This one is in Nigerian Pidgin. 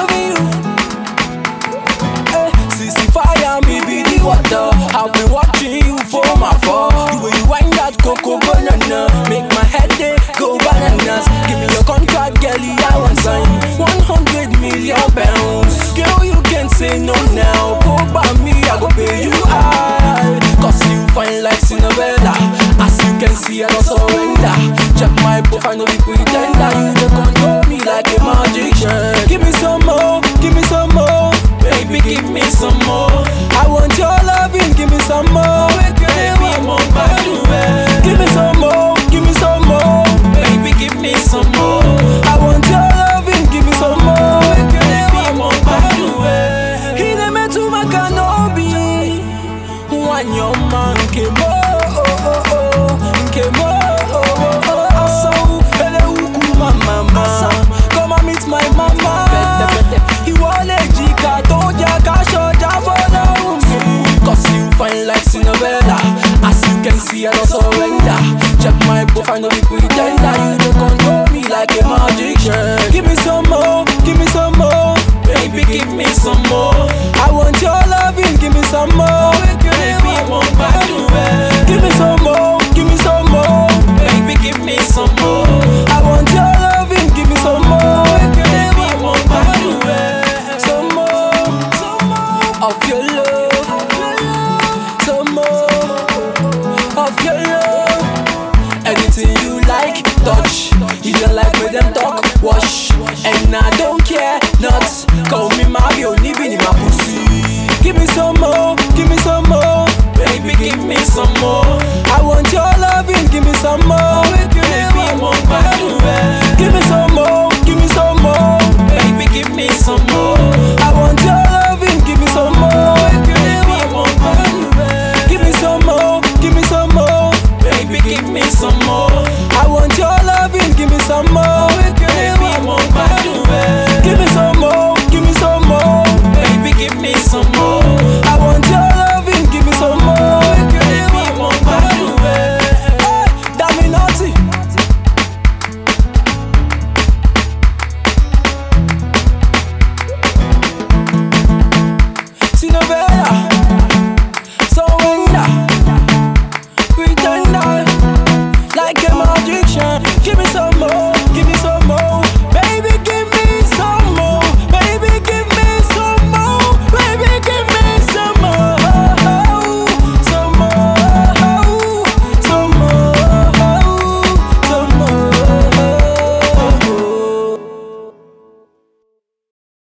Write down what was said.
loving you. Sissy fire, me be the water. I've been watching you from afar. The way you wind that cocoa banana make my head go bananas. Give me your contract, girlie, I want sign 100 million pounds. Girl, you can't say no now. Go by me, I go pay you high. Cause you fine like Cinderella. As you can see, I don't surrender. Check my profile, no be pretender. You just control me like a magician. Give me some more, give me some more. Baby, give me some more. I want your loving, give me some more. Baby, I'm on back to it. Give me some more, give me some more. Baby, give me some more. I want your loving, give me some more. Baby, I'm on back to it. He done meant to my canopy. When your man came came so hello, mama. Come and meet my mama. He wanna jika, don't ya cash or jabona. Cause you fine like Cinderella. As you can see, I don't surrender. Check my profile, no be pretender. You don't control me like a magician. Give me some more.